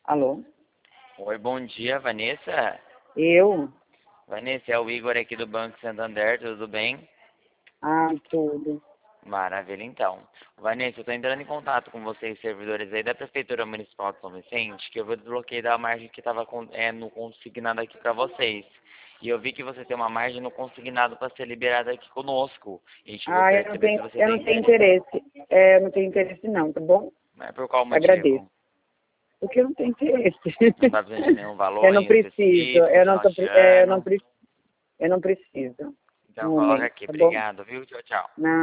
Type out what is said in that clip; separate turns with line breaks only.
Alô?
Oi, bom dia, Vanessa.
Eu?
Vanessa, é o Igor aqui do Banco Santander, tudo bem?
Ah, tudo.
Maravilha, então. Vanessa, eu estou entrando em contato com vocês, servidores aí da Prefeitura Municipal de São Vicente, que eu vou desbloqueio da margem que estava no consignado aqui para vocês. E eu vi que você tem uma margem no consignado para ser liberada aqui conosco. A gente
Ah,
gostaria de saber se você
eu
tem
não tenho
interesse.
interesse. Eu não tenho interesse não, tá bom?
Mas por qual
Agradeço.
motivo?
Porque eu não tenho interesse.
Não está precisando de nenhum
Eu
valor
não
em
preciso,
específico, final de
eu
ano?
não preciso
Então
no
coloca
momento,
aqui.
tá bom?
Obrigado, viu? Tchau, tchau.
Não.